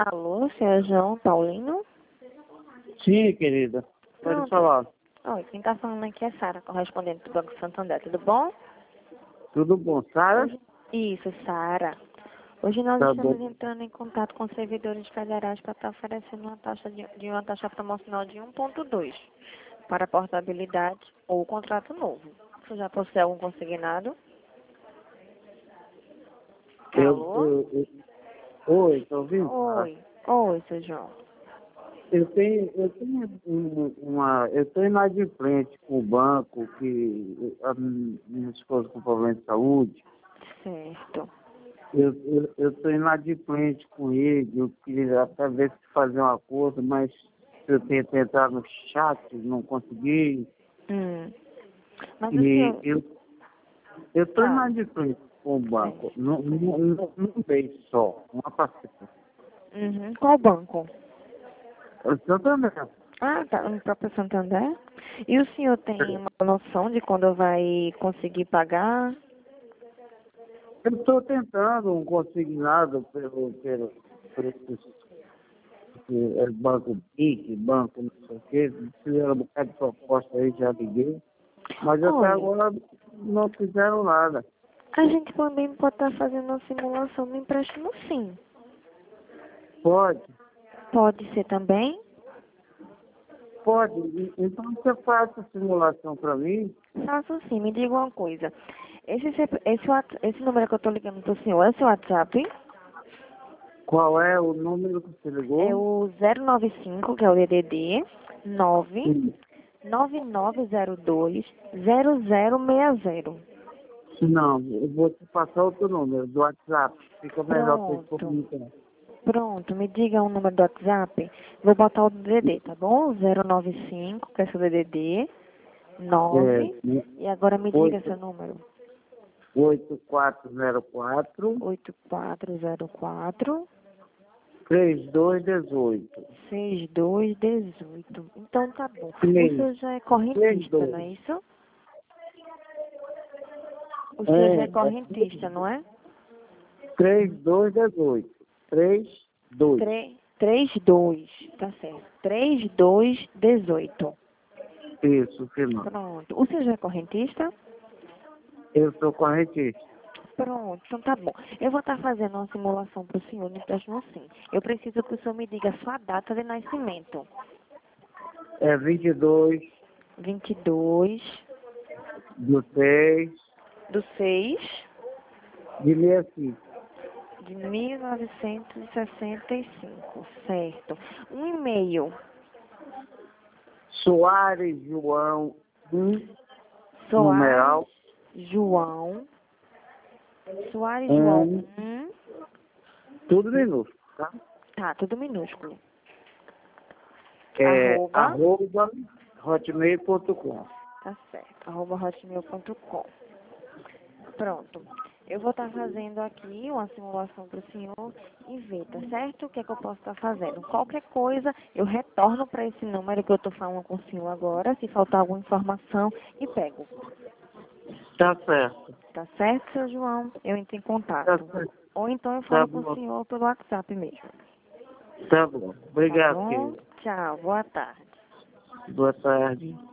Alô, senhor João Paulino? Sim, querida. Pode Pronto. falar. Oi, quem tá falando aqui é Sara, correspondente do Banco Santander. Tudo bom? Tudo bom, Sara? Isso, Sara. Hoje nós Tá estamos bom. entrando em contato com servidores federais para estar oferecendo uma taxa de uma taxa promocional de 1,2 para portabilidade ou contrato novo. Você já possui algum consignado? Alô? Oi, tá ouvindo, Sara? Oi, seu João. Eu tô inadimplente com o banco, que a minha esposa com problema de saúde. Certo. Eu tô inadimplente com ele, eu queria até ver se fazer uma coisa, mas eu tentei entrar no chat, não consegui. Mas o E senhor... eu tô Ah, inadimplente com o banco, certo. não vez só, uma parceria. Qual banco? Eu tô também. Ah, tá, no próprio Santander. E o senhor tem uma noção de quando vai conseguir pagar? Eu estou tentando um consignado por esses banco BIC, banco não sei o quê, fizeram um bocado de proposta aí, já liguei, mas até Olha, agora não fizeram nada. a gente também pode estar fazendo uma simulação no empréstimo, sim. Pode? Pode ser também? Pode. Então você faça a simulação para mim. Faço sim, me diga uma coisa. Esse número que eu estou ligando para o senhor é seu WhatsApp? Qual é o número que você É ligou? o 095, que é o DDD, Sim. 999020060. Não, eu vou te passar outro número do WhatsApp. Fica melhor para você Pronto. comunicar. Pronto, me diga o número do WhatsApp. Vou botar o DDD, tá bom? 095, que é seu DDD, É, 9. E agora me diga seu número. 8404 8404 3218. 6218. Então tá bom. O Três, senhor já é correntista, não é 32. isso? O senhor já é É, correntista, não é? 3218. 32. 32, tá certo. 3218. Isso, final. Pronto. O senhor já é correntista? Eu sou correntista. Pronto, então tá bom. Eu vou estar fazendo uma simulação para o senhor no empréstimo sim. Eu preciso que o senhor me diga a sua data de nascimento. É 22 22 do 6 do 6 de 65. de 1965, certo. Um e-mail. Soares João 1, Soares numeral João. Soares João 1, 1. tudo minúsculo, tá? Tá, tudo minúsculo. É Arroba. hotmail.com. Tá certo. @hotmail.com. Pronto. Eu vou estar fazendo aqui uma simulação para o senhor e ver, tá certo? O que é que eu posso estar fazendo? Qualquer coisa, eu retorno para esse número que eu estou falando com o senhor agora, se faltar alguma informação, e pego. Tá certo. Tá certo, seu João? Eu entro em Tá contato. certo. Ou então eu Tá falo com o bom. senhor pelo WhatsApp mesmo. Tá bom. Tá Obrigado, bom? querido. Tchau, boa tarde. Boa tarde.